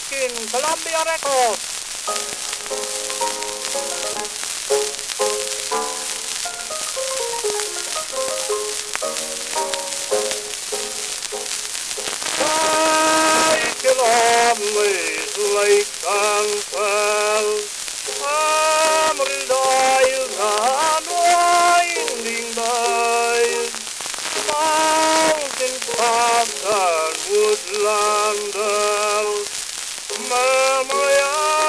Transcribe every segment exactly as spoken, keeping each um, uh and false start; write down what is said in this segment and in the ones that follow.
rocking Columbia Records. Cycle on these lakes and fells, Amarildiles and winding bays, mountain paths and woodland dells, memory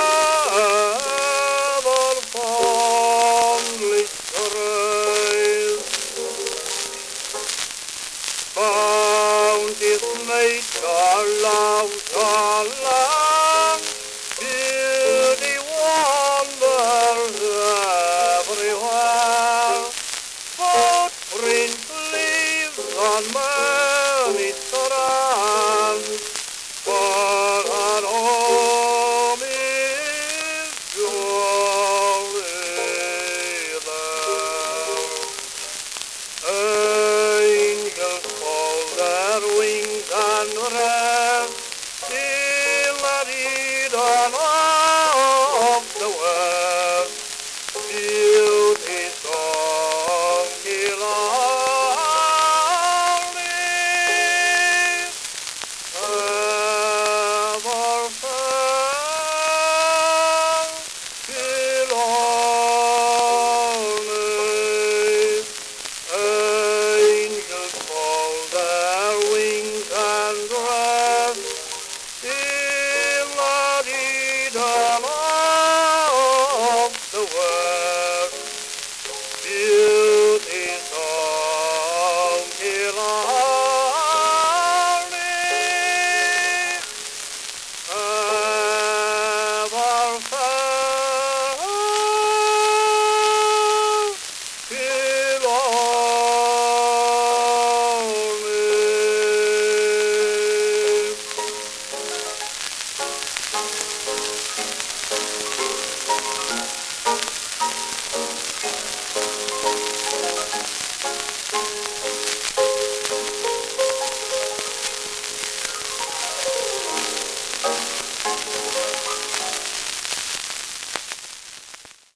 ever fondly strays. Bounteous nature loves our land, beauty wanders everywhere, footprints leaves on my